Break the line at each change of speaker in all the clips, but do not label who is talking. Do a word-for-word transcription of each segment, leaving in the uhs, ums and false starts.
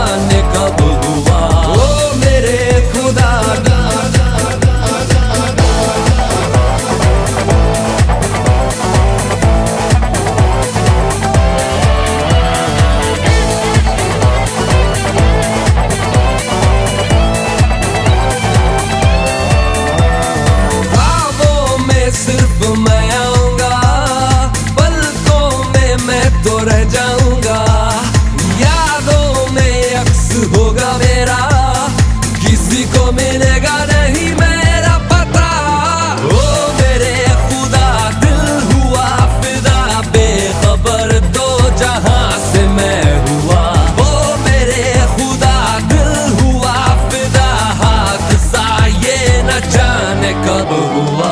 जाने कब हुआ। ओ मेरे खुदा सिर्फ मैं आऊंगा, पलकों में मैं तो रह जाऊंगा, यादों में अक्स होगा मेरा, किसी को मिलेगा नहीं मेरा पता। ओ मेरे खुदा दिल हुआ फिदा, बेखबर दो जहां से मैं हुआ। ओ मेरे खुदा दिल हुआ फिदा, हादसा ये न जाने कब हुआ।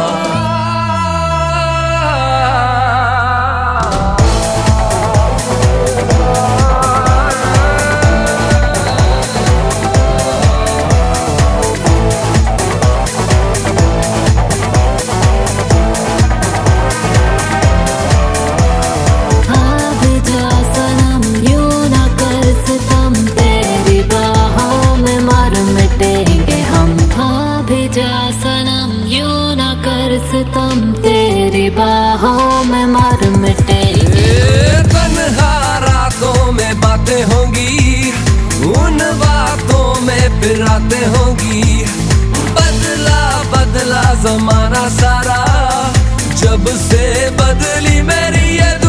सितम तेरी बाहों में मर मिटेंगे।
तन्हा रातों में बातें होंगी, उन बातों में फिर रातें होंगी। बदला बदला जमाना सारा, जब से बदली मेरी ये